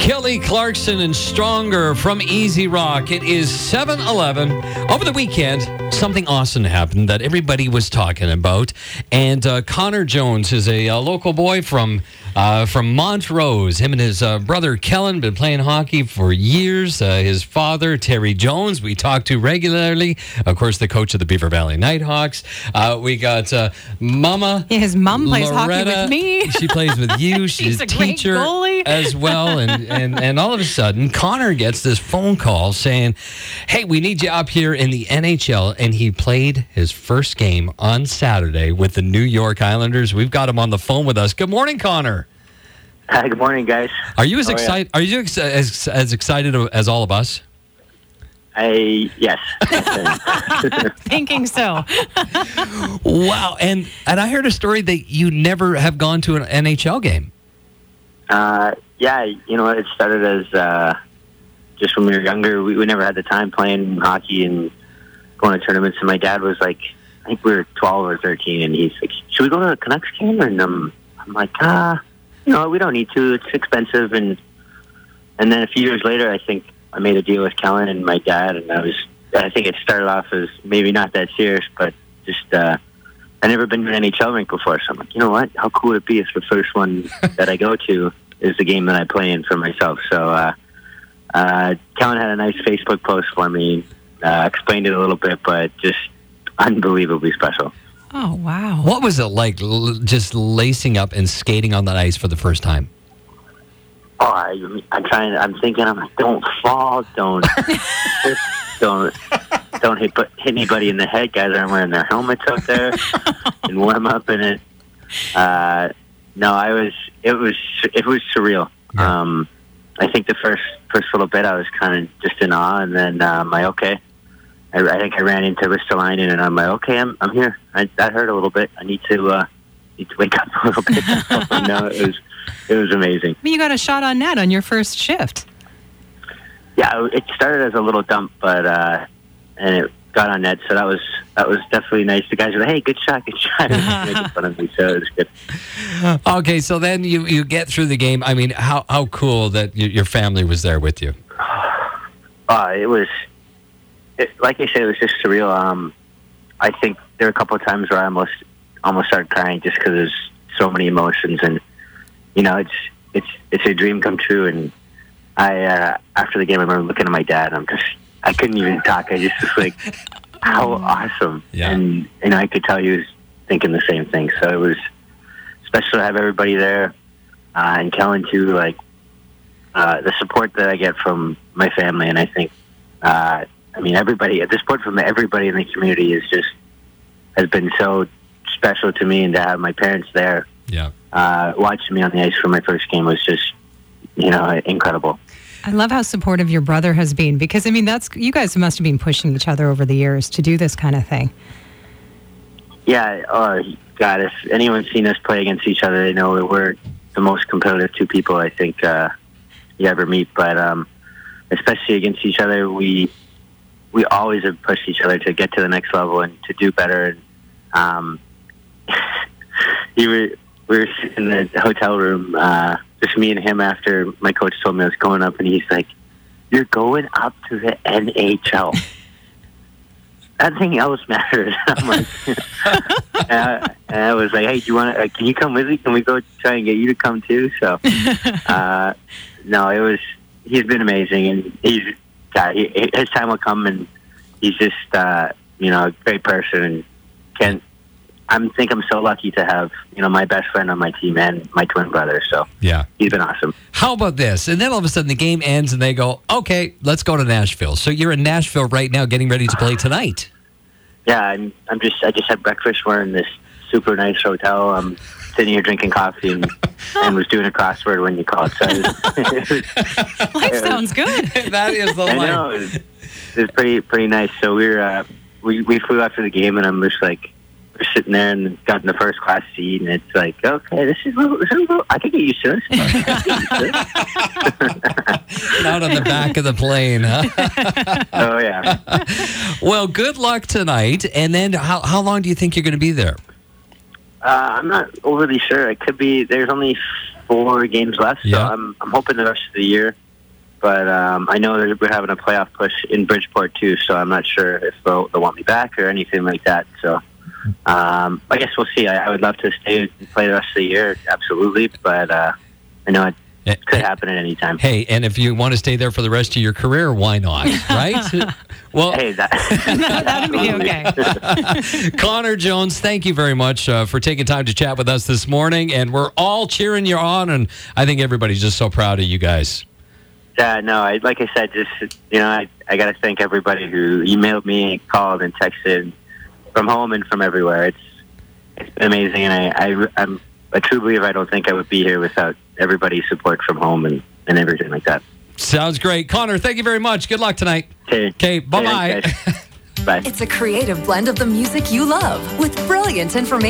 Kelly Clarkson and Stronger from Easy Rock. It is 7:11. Over the weekend, something awesome happened that everybody was talking about. And Connor Jones is a local boy from Montrose. Him and his brother Kellen been playing hockey for years. His father, Terry Jones, we talk to regularly. Of course, the coach of the Beaver Valley Nighthawks. We got Mama. Yeah, his mom plays Loretta. hockey with me. She plays with you. She's a great teacher goalie. as well. And all of a sudden, Connor gets this phone call saying, hey, we need you up here in the NHL. And he played his first game on Saturday with the New York Islanders. We've got him on the phone with us. Good morning, Connor. Hi, good morning, guys. Are you as excited? Are you as excited as all of us? Yes. Thinking so. Wow! And I heard a story that you never have gone to an NHL game. Yeah, it started as just when we were younger. We never had the time playing hockey and going to tournaments. And my dad was like, I think we were 12 or 13, and he's like, should we go to a Canucks game? And I'm like, we don't need to. It's expensive. And then a few years later, I think I made a deal with Kellen and my dad, and I think it started off as maybe not that serious, but just I never been to an NHL rink before, so I'm like, you know what? How cool would it be if the first one that I go to is the game that I play in for myself? So Kellen had a nice Facebook post for me, explained it a little bit, but just unbelievably special. Oh, wow. What was it like just lacing up and skating on that ice for the first time? Oh, I'm thinking, don't fall, don't hit anybody in the head. Guys aren't wearing their helmets out there and warm up in it. No, it was surreal. Yeah. I think the first little bit I was kind of just in awe, and then I'm like, okay. I think I ran into Ristolainen, and I'm like, okay, I'm here. That hurt a little bit. I need to wake up a little bit. No, it was amazing. You got a shot on net on your first shift. Yeah, it started as a little dump, but and it got on net, so that was definitely nice. The guys were like, hey, good shot. Making fun of me, so it was good. Okay, so then you get through the game. I mean, how cool that your family was there with you. It was, like I said, it was just surreal. I think there were a couple of times where I almost started crying just because there's so many emotions, and it's a dream come true. And I after the game, I remember looking at my dad. I couldn't even talk. I just was like, how awesome. Yeah. And I could tell he was thinking the same thing. So it was special to have everybody there, and Kellen too. Like the support that I get from my family, and I think, everybody. The support from everybody in the community has been so special to me, and to have my parents there. Yeah. Watching me on the ice for my first game was just, incredible. I love how supportive your brother has been, because, you guys must have been pushing each other over the years to do this kind of thing. Yeah. Oh, God, if anyone's seen us play against each other, they know we're the most competitive two people I think you ever meet. But especially against each other, we always have pushed each other to get to the next level and to do better. And we were in the hotel room, just me and him, after my coach told me I was going up, and he's like, you're going up to the NHL. Nothing else matters. I'm like, and I was like, hey, do you want to, can you come with me? Can we go try and get you to come too? So, no, he's been amazing, and his time will come, and he's just, a great person, and I'm so lucky to have, my best friend on my team and my twin brother. So yeah, he's been awesome. How about this? And then all of a sudden the game ends and they go, okay, let's go to Nashville. So you're in Nashville right now getting ready to play tonight. Yeah, I just had breakfast. We're in this super nice hotel. I'm sitting here drinking coffee and was doing a crossword when you called. So Life sounds good. That is the life. I know. It was pretty nice. So we flew after the game, and I'm just like, we're sitting there and got in the first class seat, and it's like, okay, this is a little, I can get used to this. Not on the back of the plane, huh? Oh, yeah. Well, good luck tonight. And then how long do you think you're going to be there? I'm not overly sure. It could be, there's only 4 games left, so Yeah. I'm hoping the rest of the year. But I know that we're having a playoff push in Bridgeport too, so I'm not sure if they'll want me back or anything like that. So I guess we'll see. I would love to stay and play the rest of the year, absolutely. But I know it could happen at any time. Hey, and if you want to stay there for the rest of your career, why not? Right? Well, Hey, That'd be okay. Connor Jones, thank you very much for taking time to chat with us this morning. And we're all cheering you on. And I think everybody's just so proud of you guys. Yeah, no, like I said, just, I got to thank everybody who emailed me, called, and texted from home and from everywhere. It's been amazing, and I'm a true believer. I don't think I would be here without everybody's support from home and everything like that. Sounds great. Connor, thank you very much. Good luck tonight. Okay, bye-bye. Thanks, guys. Bye. It's a creative blend of the music you love with brilliant information.